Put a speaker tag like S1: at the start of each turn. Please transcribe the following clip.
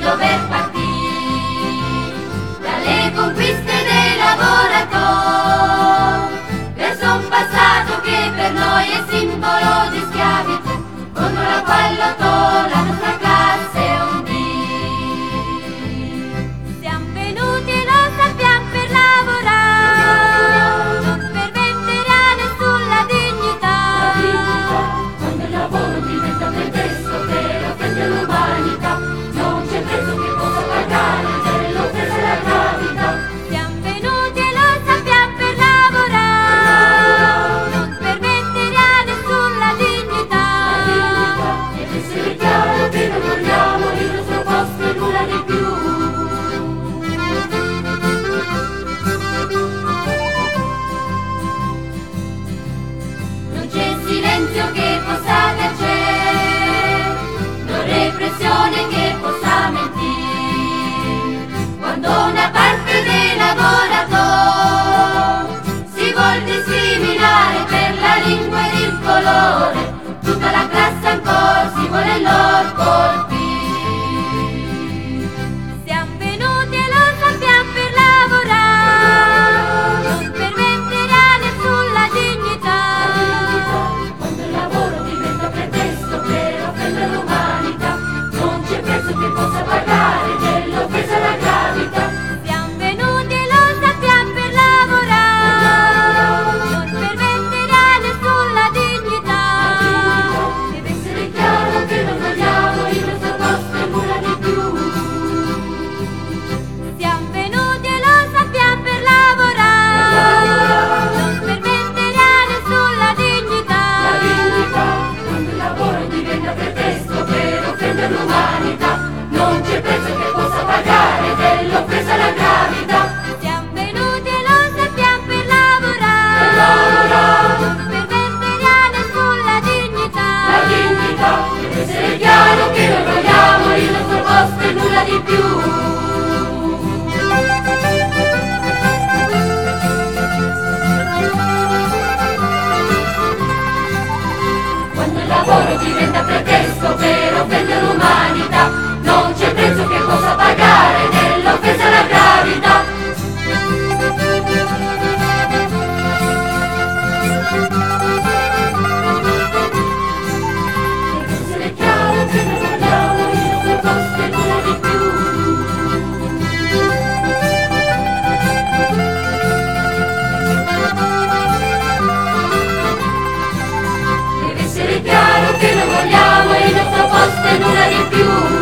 S1: dover partire dalle conquiste dei lavoratori verso un passato che per noi è simbolo di schiavitù, contro la quale lottò la nostra classe un dì. Siamo venuti e lo sappiamo per lavorare, non per vendere a nessuno dignità.
S2: Quando il lavoro diventa pretesto per offendere l'umanità, non c'è prezzo che possa pagare dell'offesa alla gravità.
S1: Siamo venuti e lo sappiamo per lavorare, non per vendere a nessuno dignità.
S2: Deve essere chiaro che non vogliamo il nostro posto e nulla di più.
S1: Non c'è silenzio che possa tacere, non repressione che possa mentire. Quando una parte dei lavoratori si vuol discriminare per la lingua ed il colore, tutta la classe ancora si vuole loro colpire. Siamo venuti e lo sappiamo per lavorare, non per vendere a nessuno dignità.
S2: Quando il lavoro diventa pretesto per offendere l'umanità, non c'è prezzo che possa pagare dell'offesa alla gravità.
S1: Siamo venuti e lo sappiamo per lavorare, non per vendere a nessuno dignità.
S2: Deve essere chiaro che non vogliamo il nostro posto e nulla di più.
S1: Siamo venuti e lo sappiamo per lavorare, non per vendere a nessuno dignità.
S2: Quando il lavoro diventa pretesto per offendere l'umanità, non c'è prezzo che possa pagare dell'offesa alla gravità.
S1: Siamo venuti e lo sappiamo per lavorare, non per vendere a nessuno dignità.
S2: Deve essere chiaro che non vogliamo il nostro posto e nulla di più. Quando il lavoro diventa pretesto per offendere l'umanità, non c'è prezzo che possa pagare dell'offesa alla gravità. Deve essere chiaro che non vogliamo il nostro posto e nulla di più. Deve essere chiaro che non vogliamo il nostro posto e nulla di più.